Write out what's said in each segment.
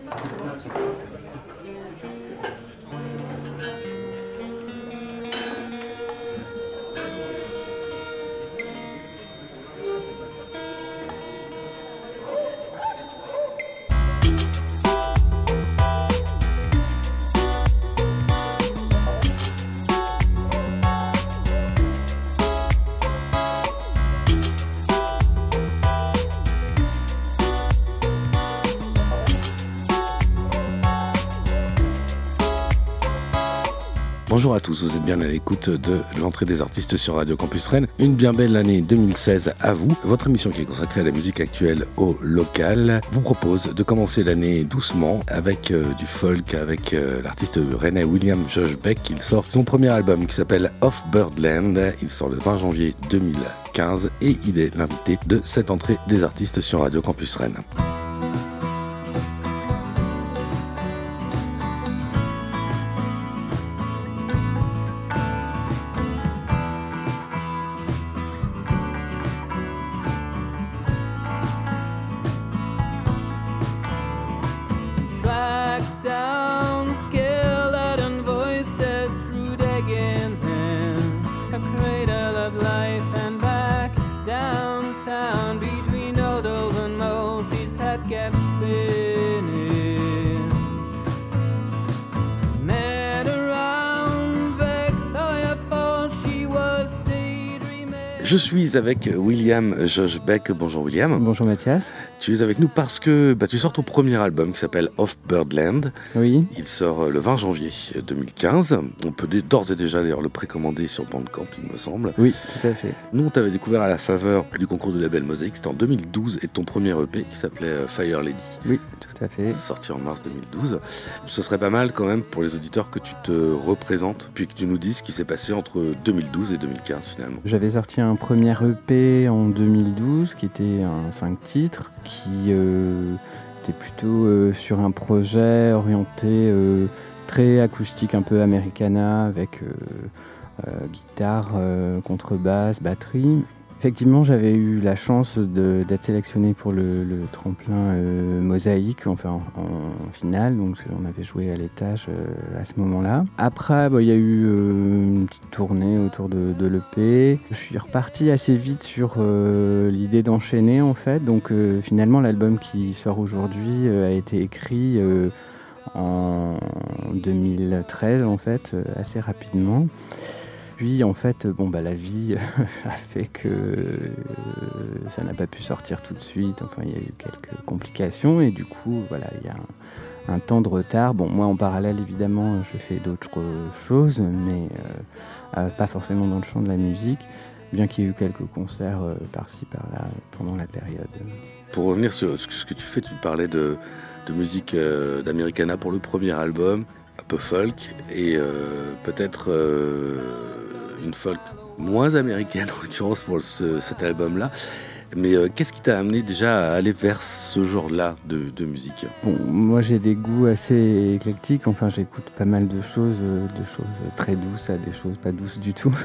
Bonjour à tous, vous êtes bien à l'écoute de l'entrée des artistes sur Radio Campus Rennes. Une bien belle année 2016 à vous. Votre émission qui est consacrée à la musique actuelle au local vous propose de commencer l'année doucement avec du folk, avec l'artiste rennais William Josh Beck. Il sort son premier album qui s'appelle Off Birdland. Il sort le 20 janvier 2015 et il est l'invité de cette entrée des artistes sur Radio Campus Rennes. Je suis avec William Josh Beck. Bonjour William. Bonjour Mathias. Tu es avec nous parce que tu sors ton premier album qui s'appelle Off Birdland. Oui. Il sort le 20 janvier 2015. On peut d'ores et déjà d'ailleurs le précommander sur Bandcamp, il me semble. Oui, tout à fait. Nous, on t'avait découvert à la faveur du concours du label Mosaïque. C'était en 2012 et ton premier EP qui s'appelait Fire Lady. Oui, tout à fait. Sorti en mars 2012. Ce serait pas mal quand même pour les auditeurs que tu te représentes puis que tu nous dises ce qui s'est passé entre 2012 et 2015 finalement. J'avais sorti un premier EP en 2012 qui était un 5 titres qui était plutôt sur un projet orienté très acoustique, un peu Americana avec guitare, contrebasse, batterie. Effectivement, j'avais eu la chance d'être sélectionné pour le tremplin Mosaïque, enfin en finale, donc on avait joué à l'étage à ce moment-là. Après, il y a eu une petite tournée autour de l'EP. Je suis reparti assez vite sur l'idée d'enchaîner en fait, donc finalement l'album qui sort aujourd'hui a été écrit en 2013 en fait, assez rapidement. Puis en fait, la vie a fait que ça n'a pas pu sortir tout de suite. Enfin, il y a eu quelques complications et du coup, voilà, il y a un temps de retard. Bon, moi, en parallèle, évidemment, je fais d'autres choses, mais pas forcément dans le champ de la musique, bien qu'il y ait eu quelques concerts par-ci, par-là pendant la période. Pour revenir sur ce que tu fais, tu parlais de musique d'Americana pour le premier album, un peu folk, et peut-être une folk moins américaine en l'occurrence pour cet album-là. Mais qu'est-ce qui t'a amené déjà à aller vers ce genre-là de musique ? Bon, moi j'ai des goûts assez éclectiques, enfin j'écoute pas mal de choses très douces à des choses pas douces du tout.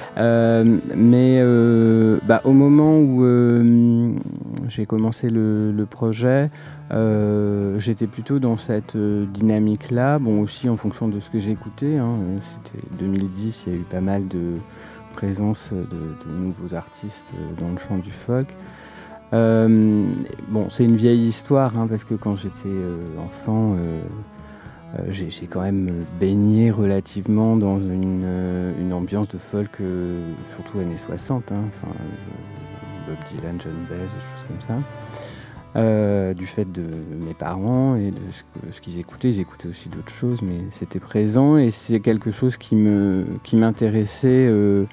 Mais au moment où j'ai commencé le projet, j'étais plutôt dans cette dynamique-là, bon aussi en fonction de ce que j'écoutais, hein. C'était 2010, il y a eu pas mal de présence de nouveaux artistes dans le champ du folk. C'est une vieille histoire, hein, parce que quand j'étais enfant, j'ai quand même baigné relativement dans une ambiance de folk, surtout années 60, hein, Bob Dylan, John Baez, des choses comme ça. Du fait de mes parents et de ce qu'ils écoutaient. Ils écoutaient aussi d'autres choses, mais c'était présent et c'est quelque chose qui m'intéressait,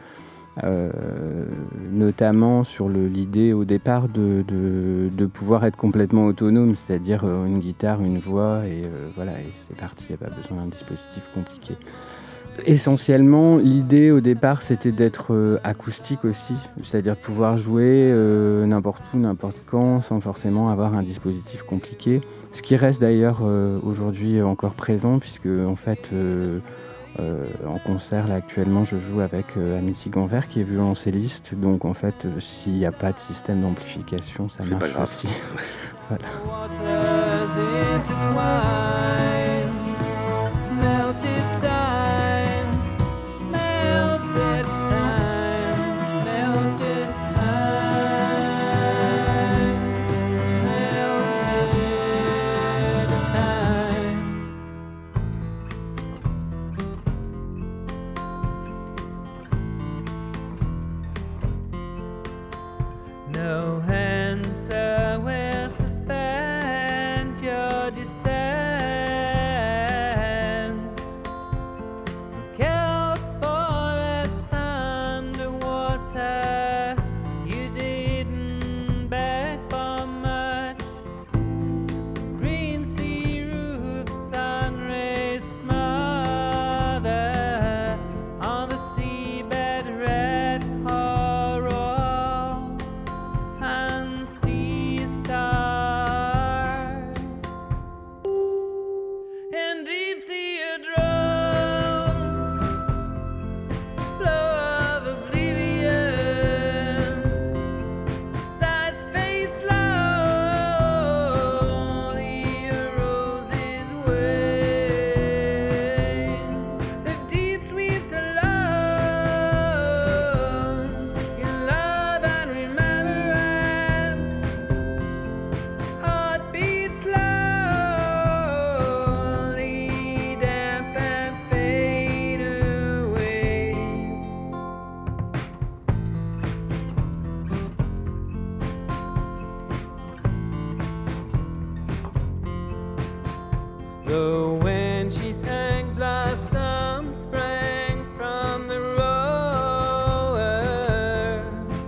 notamment sur l'idée au départ de pouvoir être complètement autonome, c'est-à-dire une guitare, une voix et c'est parti, il n'y a pas besoin d'un dispositif compliqué. Essentiellement, l'idée au départ, c'était d'être acoustique aussi, c'est-à-dire de pouvoir jouer n'importe où, n'importe quand, sans forcément avoir un dispositif compliqué. Ce qui reste d'ailleurs aujourd'hui encore présent, puisque en fait, en concert, là, actuellement, je joue avec Amity Ganvert, qui est violoncelliste. Donc en fait, s'il n'y a pas de système d'amplification, ça marche aussi. Voilà. The wind she sang blossoms sprang from the roller.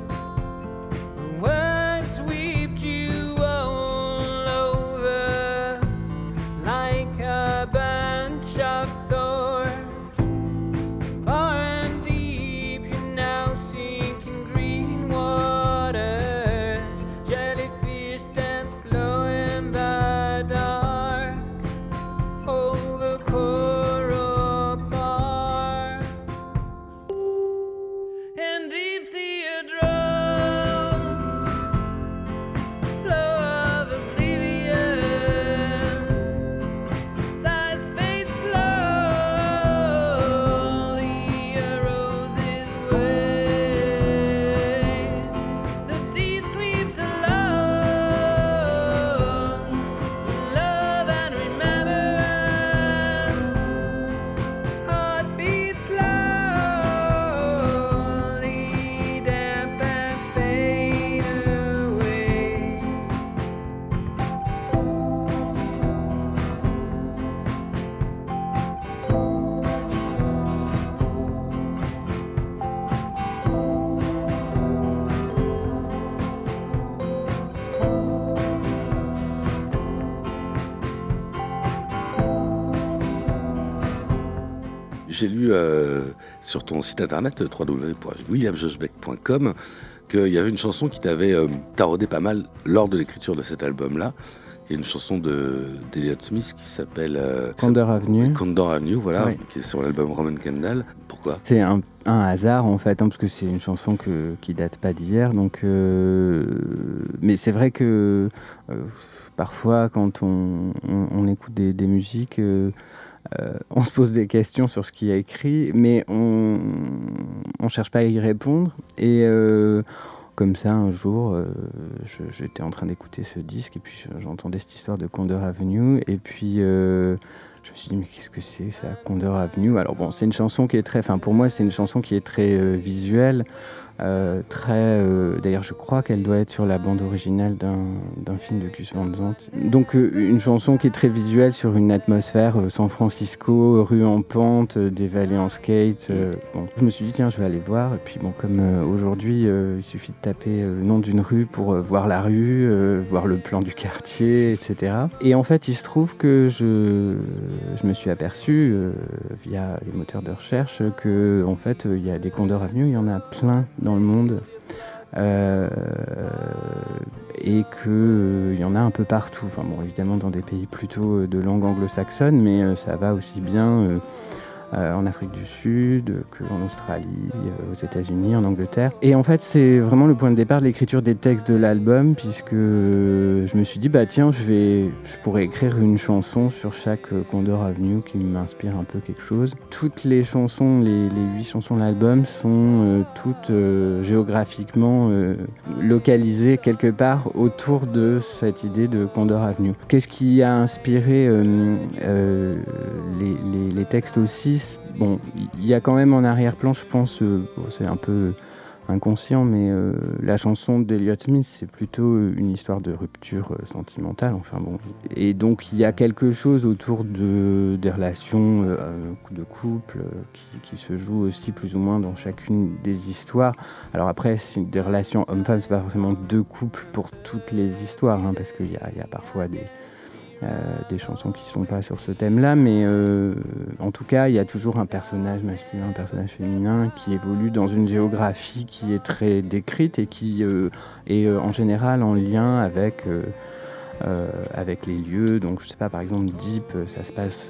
Words swept you all over like a bunch of thorns. Far and deep you now sink in green waters. Jellyfish dance glow in the dark. Over coral bar and deep sea a drum, flow of oblivion, sighs fade slowly, a rose's way. The deep sweeps alone, love and remembrance. J'ai lu sur ton site internet www.williamjoshbeck.com qu'il y avait une chanson qui t'avait taraudé pas mal lors de l'écriture de cet album-là. Il y a une chanson d'Elliott Smith qui s'appelle Condor Avenue. Condor Avenue, voilà, Oui. qui est sur l'album Roman Candle. Pourquoi ? C'est un hasard en fait, parce que c'est une chanson qui date pas d'hier. Donc, mais c'est vrai que parfois quand on écoute des musiques, on se pose des questions sur ce qu'il y a écrit, mais on cherche pas à y répondre. Et comme ça, un jour, j'étais en train d'écouter ce disque et puis j'entendais cette histoire de Condor Avenue et puis je me suis dit mais qu'est-ce que c'est ça, Condor Avenue ? Alors bon, c'est une chanson qui est très, enfin pour moi c'est une chanson qui est très visuelle, d'ailleurs je crois qu'elle doit être sur la bande originale d'un film de Gus Van Sant. Donc une chanson qui est très visuelle sur une atmosphère San Francisco, rue en pente, des vallées en skate. Bon, je me suis dit tiens je vais aller voir et puis bon comme aujourd'hui il suffit de taper le nom d'une rue pour voir la rue, voir le plan du quartier, etc. Et en fait il se trouve que je me suis aperçu via les moteurs de recherche que en fait il y a des Condor Avenue, il y en a plein dans le monde et qu'il y en a un peu partout. Enfin bon, évidemment dans des pays plutôt de langue anglo-saxonne, mais ça va aussi bien en Afrique du Sud qu'en Australie, aux États-Unis, en Angleterre. Et en fait, c'est vraiment le point de départ de l'écriture des textes de l'album, puisque je me suis dit, bah tiens, je pourrais écrire une chanson sur chaque Condor Avenue qui m'inspire un peu quelque chose. Toutes les chansons, les 8 chansons de l'album sont toutes géographiquement localisées quelque part autour de cette idée de Condor Avenue. Qu'est-ce qui a inspiré les textes aussi ? Bon, il y a quand même en arrière-plan, je pense, c'est un peu inconscient, mais la chanson d'Elliott Smith, c'est plutôt une histoire de rupture sentimentale. Enfin bon, et donc il y a quelque chose autour des relations de couple qui se joue aussi plus ou moins dans chacune des histoires. Alors après, c'est des relations hommes-femmes, c'est pas forcément deux couples pour toutes les histoires, hein, parce qu'il y a parfois des chansons qui ne sont pas sur ce thème-là, mais en tout cas, il y a toujours un personnage masculin, un personnage féminin qui évolue dans une géographie qui est très décrite et qui est en général en lien avec les lieux. Donc, je sais pas, par exemple, Deep, ça se passe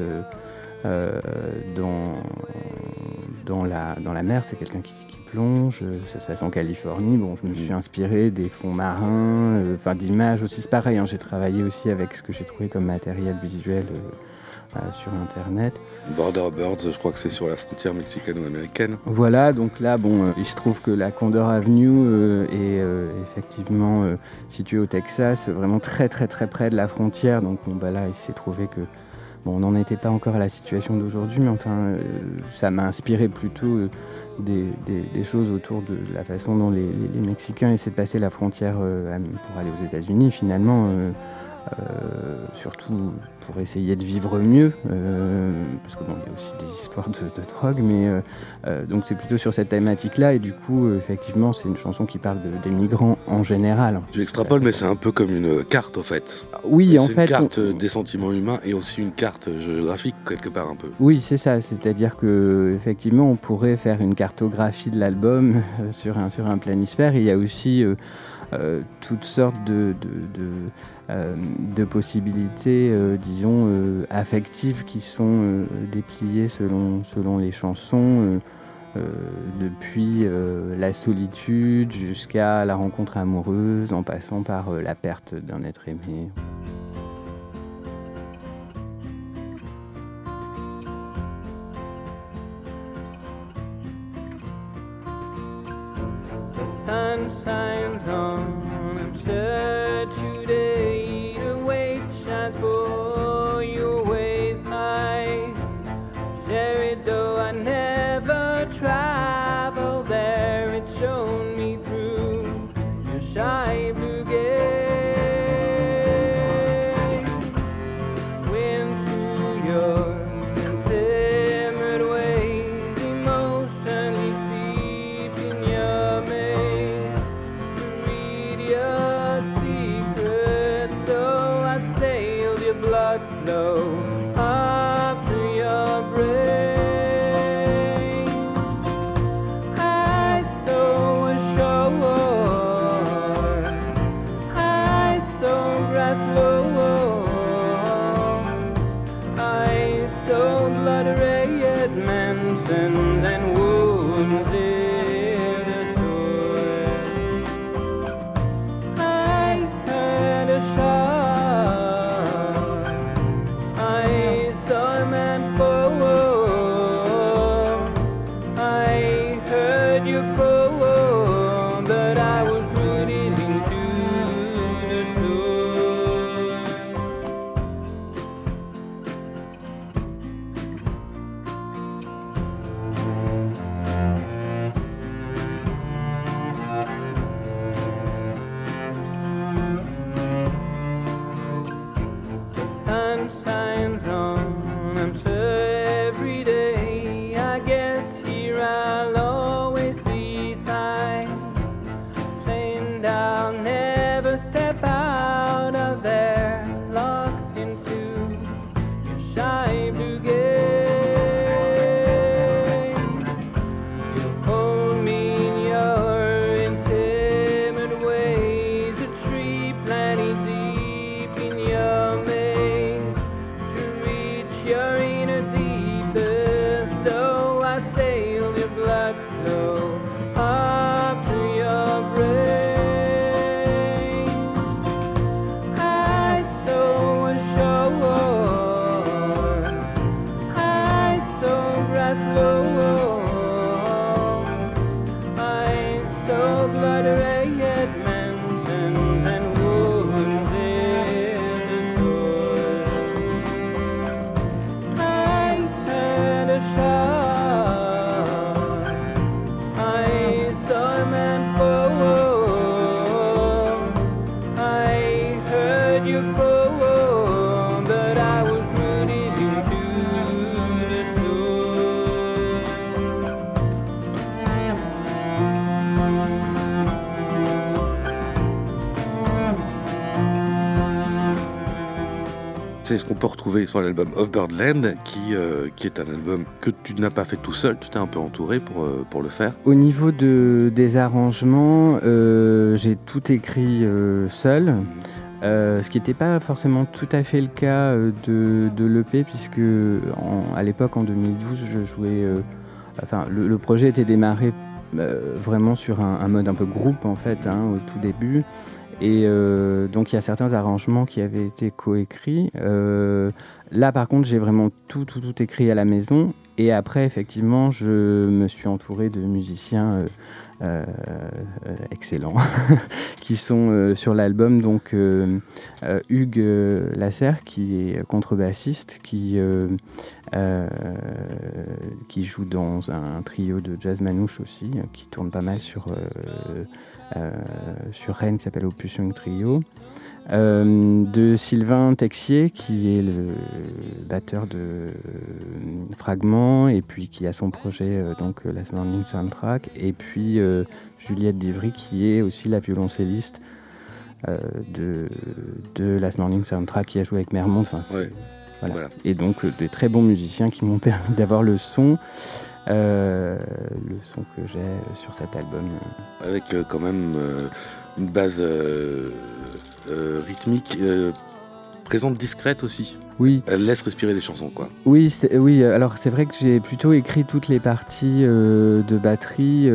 dans la mer, c'est quelqu'un qui plonge, ça se passe en Californie. Bon, je me suis inspiré des fonds marins, d'images aussi, c'est pareil, hein, j'ai travaillé aussi avec ce que j'ai trouvé comme matériel visuel sur Internet. Border Birds, je crois que c'est sur la frontière mexicano-américaine. Voilà, donc là, il se trouve que la Condor Avenue est effectivement située au Texas, vraiment très très très près de la frontière. Donc là, il s'est trouvé que on n'en était pas encore à la situation d'aujourd'hui, mais enfin, ça m'a inspiré plutôt des choses autour de la façon dont les Mexicains essaient de passer la frontière pour aller aux États-Unis, finalement, surtout pour essayer de vivre mieux, parce que il y a aussi des histoires de drogue, mais donc c'est plutôt sur cette thématique-là, et du coup, effectivement, c'est une chanson qui parle des migrants en général. Tu extrapoles, mais c'est un peu comme une carte, en fait. Oui, en fait. C'est une carte des sentiments humains et aussi une carte géographique, quelque part, un peu. Oui, c'est ça. C'est-à-dire qu'effectivement, on pourrait faire une cartographie de l'album sur un planisphère. Et il y a aussi toutes sortes de possibilités, disons, affectives qui sont dépliées selon les chansons. Depuis la solitude jusqu'à la rencontre amoureuse, en passant par la perte d'un être aimé. The sun shines on, I'm sure today the weight shines for your ways. I share it though I never travel there. It's shown me through your shy blue gate. Went through your intimate ways, emotionally seeped in your maze to read your secrets. So I sailed your blood flow up to your brain. I saw a shore, I saw grass lawns, I saw blood-red mansions and wounds in the soil. I heard a shot, I saw a man fall, I heard you call, but I was rooted into the soil. The sun shines on, I'm sure every day. I guess here I'll always be fine. Chained, I'll never step out of there. Locked into your shy blue gate. You hold me in your intimate ways. A tree planted deep in your maze to reach your inner deepest. Oh, I sailed your blood flow up to your brain. I saw a shore, C'est ce qu'on peut retrouver sur l'album Of Birdland, qui est un album que tu n'as pas fait tout seul, tu t'es un peu entouré pour le faire. Au niveau des arrangements, j'ai tout écrit seul. Ce qui n'était pas forcément tout à fait le cas de l'EP, puisque à l'époque, en 2012, je jouais... le projet était démarré vraiment sur un mode un peu groupe, en fait, au tout début. Et donc, il y a certains arrangements qui avaient été coécrits. Là, par contre, j'ai vraiment tout écrit à la maison. Et après, effectivement, je me suis entouré de musiciens excellents qui sont sur l'album. Donc, Hugues Lasserre, qui est contrebassiste, qui joue dans un trio de jazz manouche aussi, qui tourne pas mal sur Rennes, qui s'appelle Opus Young Trio. De Sylvain Texier, qui est le batteur de Fragments, et puis qui a son projet donc Last Morning Soundtrack, et puis Juliette Divry, qui est aussi la violoncelliste de Last Morning Soundtrack, qui a joué avec Mermont. Voilà. Et donc des très bons musiciens qui m'ont permis d'avoir le son que j'ai sur cet album. Avec quand même une base rythmique présente, discrète aussi. Oui. Elle laisse respirer les chansons, quoi. Oui, alors c'est vrai que j'ai plutôt écrit toutes les parties de batterie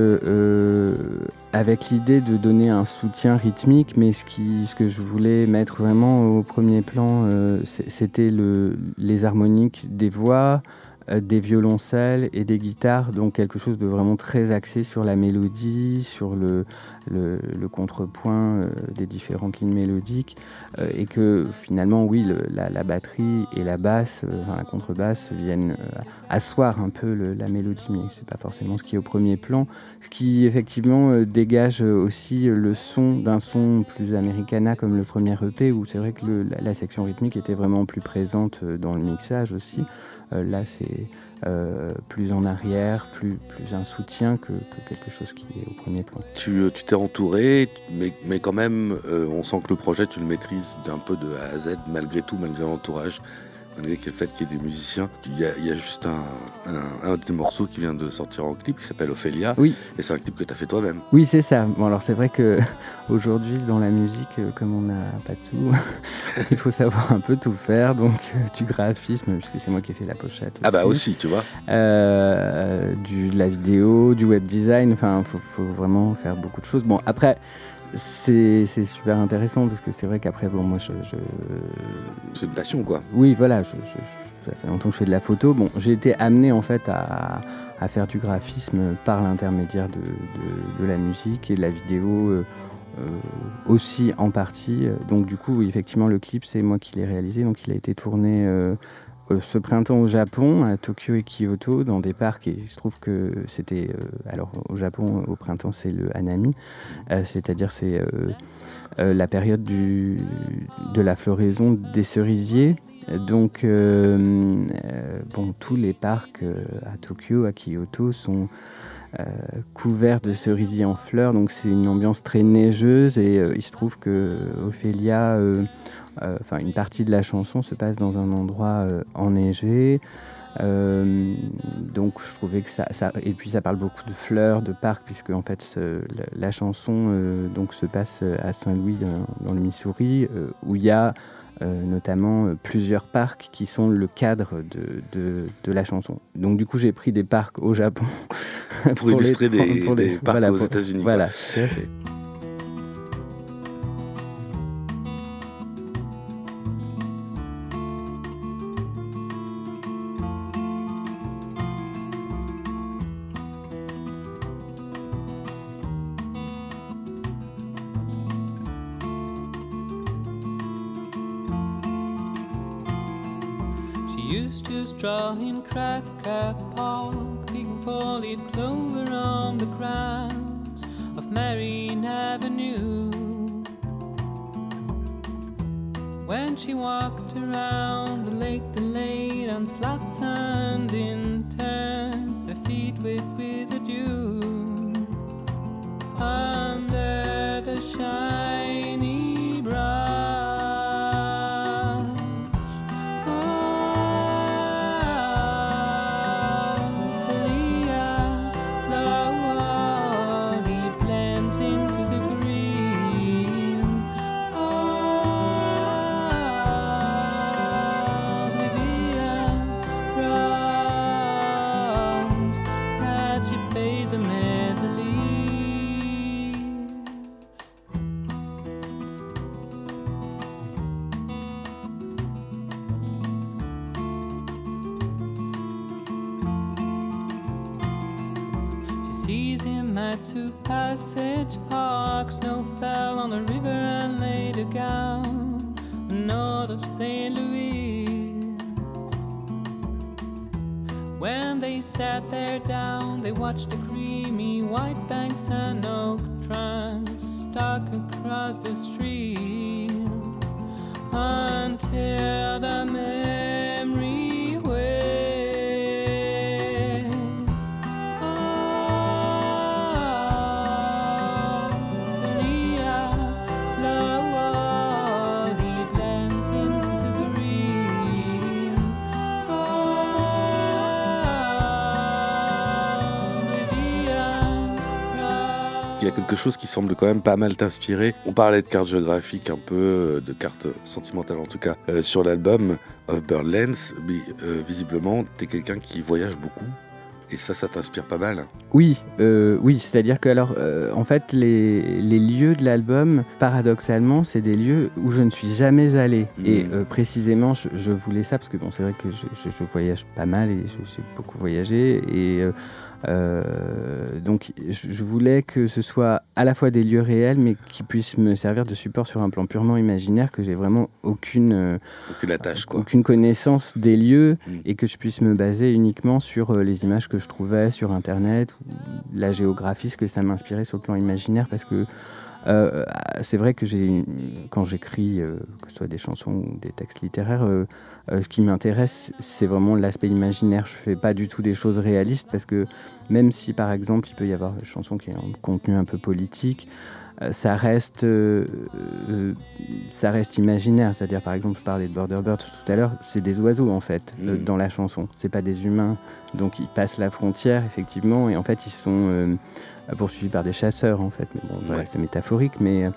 avec l'idée de donner un soutien rythmique, mais ce que je voulais mettre vraiment au premier plan, c'était les harmoniques des voix, des violoncelles et des guitares, donc quelque chose de vraiment très axé sur la mélodie, sur le contrepoint des différentes lignes mélodiques, et que finalement, oui, la batterie et la basse, la contrebasse viennent asseoir un peu la mélodie, mais c'est pas forcément ce qui est au premier plan, ce qui effectivement dégage aussi le son d'un son plus americana comme le premier EP, où c'est vrai que la section rythmique était vraiment plus présente dans le mixage aussi. Là, c'est plus en arrière, plus un soutien que quelque chose qui est au premier plan. Tu t'es entouré, mais quand même, on sent que le projet, tu le maîtrises d'un peu de A à Z, malgré tout, malgré l'entourage, malgré le fait qu'il y ait des musiciens. Il y a juste un des morceaux qui vient de sortir en clip, qui s'appelle Ophélia, oui. Et c'est un clip que tu as fait toi-même. Oui, c'est ça. Bon, alors c'est vrai qu'aujourd'hui, dans la musique, comme on n'a pas de sous, il faut savoir un peu tout faire, donc du graphisme, puisque c'est moi qui ai fait la pochette aussi. Ah bah aussi, tu vois. De la vidéo, du web design, enfin, faut vraiment faire beaucoup de choses. Bon, après... C'est super intéressant parce que c'est vrai qu'après, bon, moi, c'est une passion, quoi. Oui, voilà, ça fait longtemps que je fais de la photo. Bon, j'ai été amené en fait à faire du graphisme par l'intermédiaire de la musique et de la vidéo aussi en partie. Donc du coup, oui, effectivement, le clip, c'est moi qui l'ai réalisé. Donc il a été tourné ce printemps au Japon, à Tokyo et Kyoto, dans des parcs, et il se trouve que c'était... alors au Japon, au printemps, c'est le Hanami, c'est-à-dire c'est la période de la floraison des cerisiers. Donc tous les parcs à Tokyo, à Kyoto, sont couverts de cerisiers en fleurs, donc c'est une ambiance très neigeuse, et il se trouve que Ophélia... une partie de la chanson se passe dans un endroit enneigé. Donc je trouvais que ça... Et puis ça parle beaucoup de fleurs, de parcs, puisque en fait la chanson donc se passe à Saint-Louis dans le Missouri, où il y a notamment plusieurs parcs qui sont le cadre de la chanson. Donc du coup j'ai pris des parcs au Japon pour illustrer des parcs aux États-Unis. Voilà, tout à fait. Used to stroll in Kravka Park, picking four-leaf clover on the grounds of Marine Avenue. When she walked around the lake on flat sand in turn, her feet wet with the dew. Under the shiny branch trees in Matsu Passage Park. Snow fell on the river and laid a gown north of St. Louis. When they sat there down, they watched the creamy white banks and oak trunks stuck across the stream until the memory went. Il y a quelque chose qui semble quand même pas mal t'inspirer. On parlait de cartes géographiques, un peu, de cartes sentimentales en tout cas, sur l'album Of Birdlands. Mais visiblement, t'es quelqu'un qui voyage beaucoup. Et ça t'inspire pas mal. Oui, c'est-à-dire que alors, en fait, les lieux de l'album, paradoxalement, c'est des lieux où je ne suis jamais allé. Et précisément, je voulais ça parce que bon, c'est vrai que je voyage pas mal et j'ai beaucoup voyagé. Et donc, je voulais que ce soit à la fois des lieux réels, mais qui puissent me servir de support sur un plan purement imaginaire, que j'ai vraiment aucune attache, quoi. Aucune connaissance des lieux et que je puisse me baser uniquement sur les images que je trouvais sur Internet, ou la géographie, ce que ça m'inspirait sur le plan imaginaire, parce que c'est vrai que quand j'écris, que ce soit des chansons ou des textes littéraires, ce qui m'intéresse, c'est vraiment l'aspect imaginaire. Je ne fais pas du tout des choses réalistes, parce que même si, par exemple, il peut y avoir une chanson qui a un contenu un peu politique, ça reste imaginaire. C'est-à-dire, par exemple, je parlais de Border Birds tout à l'heure, c'est des oiseaux, en fait, dans la chanson. C'est pas des humains. Donc, ils passent la frontière, effectivement, et en fait, ils sont poursuivis par des chasseurs, en fait. Mais bon, voilà, c'est métaphorique, mais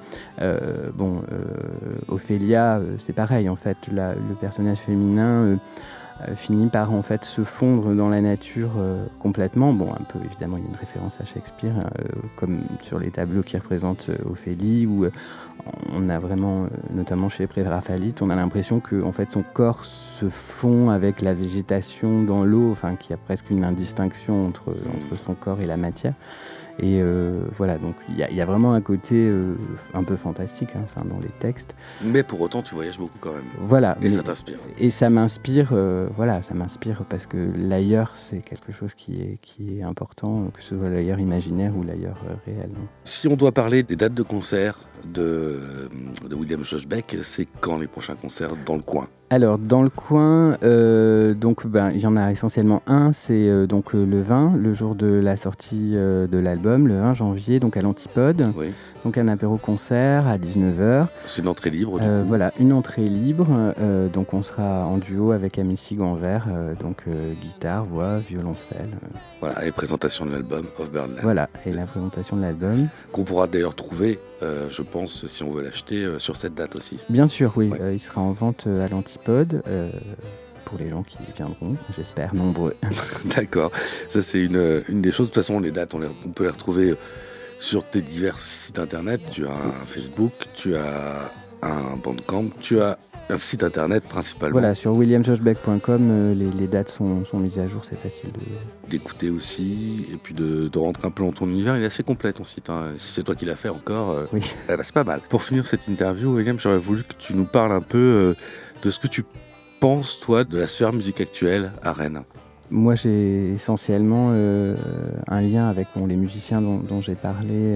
Ophélia, c'est pareil, en fait. Le personnage féminin finit par en fait se fondre dans la nature complètement. Bon, un peu évidemment, il y a une référence à Shakespeare, comme sur les tableaux qui représentent Ophélie, où on a vraiment, notamment chez Préraphaëlite, on a l'impression que en fait son corps se fond avec la végétation dans l'eau, enfin qu'il y a presque une indistinction entre son corps et la matière. Et voilà, donc il y a vraiment un côté un peu fantastique, hein, dans les textes. Mais pour autant, tu voyages beaucoup quand même. Voilà. Et ça t'inspire. Et ça m'inspire, ça m'inspire parce que l'ailleurs, c'est quelque chose qui est important, que ce soit l'ailleurs imaginaire ou l'ailleurs réel. Si on doit parler des dates de concert de William Joshbeck, c'est quand les prochains concerts dans le coin ? Alors, dans le coin, il y en a essentiellement un, c'est donc le 20, le jour de la sortie de l'album, le 20 janvier, donc à l'Antipode. Oui. Donc un apéro-concert à 19h. C'est une entrée libre, du coup. Voilà, une entrée libre. Donc on sera en duo avec Amici Ganvert, guitare, voix, violoncelle. Voilà, et présentation de l'album Of Birdlands. Voilà, et la présentation de l'album. Qu'on pourra d'ailleurs trouver, je pense, si on veut l'acheter, sur cette date aussi. Bien sûr, oui. Ouais. Il sera en vente à l'Antipode. Pour les gens qui viendront, j'espère, nombreux. D'accord. Ça, c'est une des choses. De toute façon, les dates, on peut les retrouver sur tes divers sites internet. Tu as un Facebook, tu as un Bandcamp, tu as un site internet principalement. Voilà, sur williamjoshbeck.com, les dates sont mises à jour, c'est facile d'écouter aussi, et puis de rentrer un peu dans ton univers. Il est assez complet, ton site, hein. Si c'est toi qui l'as fait encore, oui. C'est pas mal. Pour finir cette interview, William, j'aurais voulu que tu nous parles un peu de ce que tu penses, toi, de la sphère musique actuelle à Rennes. Moi, j'ai essentiellement un lien avec les musiciens dont j'ai parlé,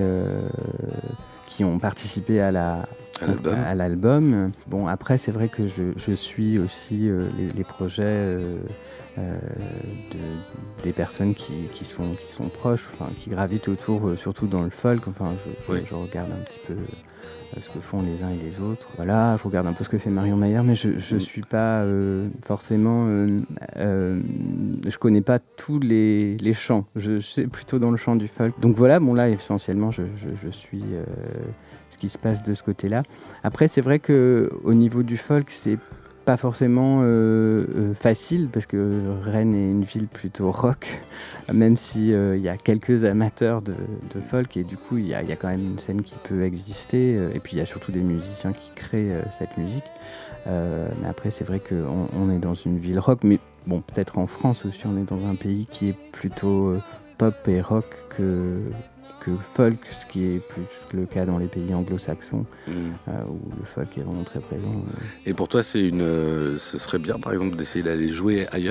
qui ont participé à l'album. Bon, après, c'est vrai que je suis aussi les projets des personnes qui sont proches, qui gravitent autour, surtout dans le folk. Enfin, je regarde un petit peu ce que font les uns et les autres. Voilà, je regarde un peu ce que fait Marion Maillard, mais je suis pas forcément... je connais pas tous les chants. Je suis plutôt dans le chant du folk. Donc voilà, bon là, essentiellement, je suis ce qui se passe de ce côté-là. Après, c'est vrai qu'au niveau du folk, c'est pas forcément facile, parce que Rennes est une ville plutôt rock, même si y a quelques amateurs de folk, et du coup il y a quand même une scène qui peut exister, et puis il y a surtout des musiciens qui créent cette musique. Mais après, c'est vrai qu'on est dans une ville rock, mais bon, peut-être en France aussi, on est dans un pays qui est plutôt pop et rock que folk, ce qui est plus le cas dans les pays anglo-saxons, où le folk est vraiment très présent. Et pour toi, ce serait bien, par exemple, d'essayer d'aller jouer ailleurs ?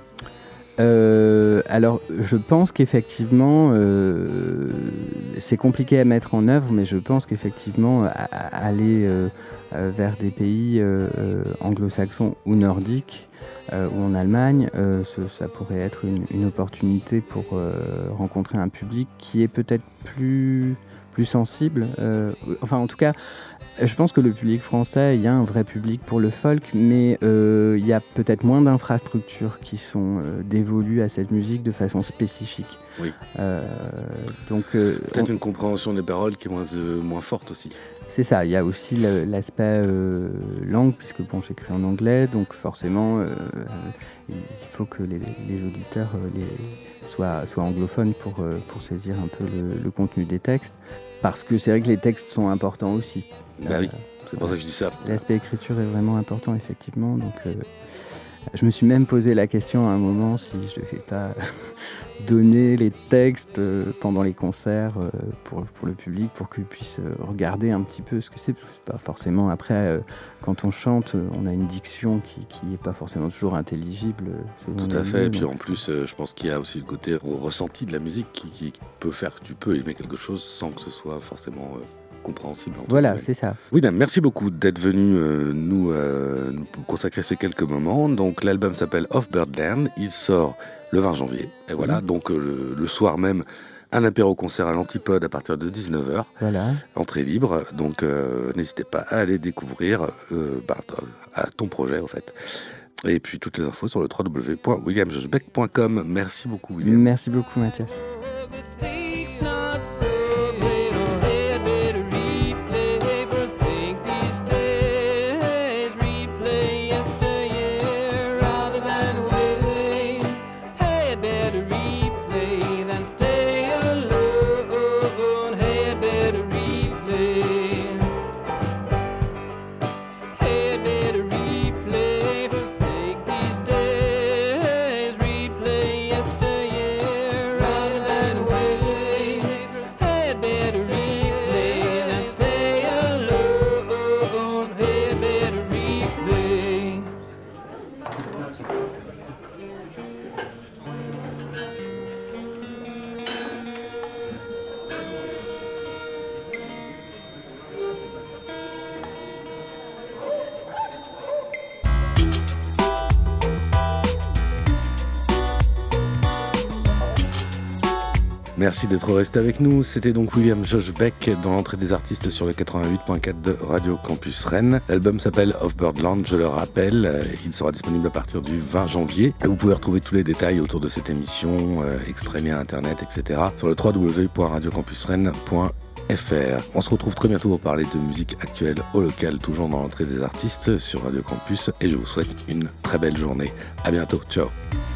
Alors, je pense qu'effectivement, c'est compliqué à mettre en œuvre, mais je pense qu'effectivement, aller vers des pays anglo-saxons ou nordiques, ou en Allemagne, ça pourrait être une opportunité pour rencontrer un public qui est peut-être plus sensible. Enfin, en tout cas, je pense que le public français, il y a un vrai public pour le folk, mais il y a peut-être moins d'infrastructures qui sont dévolues à cette musique de façon spécifique. Oui. Donc, peut-être une compréhension des paroles qui est moins forte aussi. C'est ça, il y a aussi l'aspect langue, puisque bon, j'écris en anglais, donc forcément, il faut que les auditeurs soient anglophones pour saisir un peu le contenu des textes, parce que c'est vrai que les textes sont importants aussi. Bah oui, c'est pour ça que je dis ça. L'aspect écriture est vraiment important, effectivement, donc je me suis même posé la question à un moment si je ne devais pas donner les textes pendant les concerts pour le public, pour qu'ils puissent regarder un petit peu ce que c'est, parce que c'est pas forcément, après, quand on chante, on a une diction qui n'est pas forcément toujours intelligible. Tout à fait, et puis en plus, je pense qu'il y a aussi le côté ressenti de la musique qui peut faire que tu peux aimer quelque chose sans que ce soit forcément... compréhensible. Voilà, c'est ça. William, merci beaucoup d'être venu nous consacrer ces quelques moments. Donc l'album s'appelle Off Birdland, il sort le 20 janvier. Et voilà, donc le soir même, un apéro-concert à l'Antipode à partir de 19h. Voilà. Entrée libre, donc n'hésitez pas à aller découvrir à ton projet en fait. Et puis toutes les infos sur le www.williamjoshbeck.com. Merci beaucoup William. Merci beaucoup Mathias. Merci d'être resté avec nous. C'était donc William Joshbeck dans l'entrée des artistes sur le 88.4 de Radio Campus Rennes. L'album s'appelle Off Birdland, je le rappelle. Il sera disponible à partir du 20 janvier. Et vous pouvez retrouver tous les détails autour de cette émission, extraits, liens internet, etc. sur le www.radiocampusrennes.fr. On se retrouve très bientôt pour parler de musique actuelle au local, toujours dans l'entrée des artistes sur Radio Campus. Et je vous souhaite une très belle journée. À bientôt. Ciao.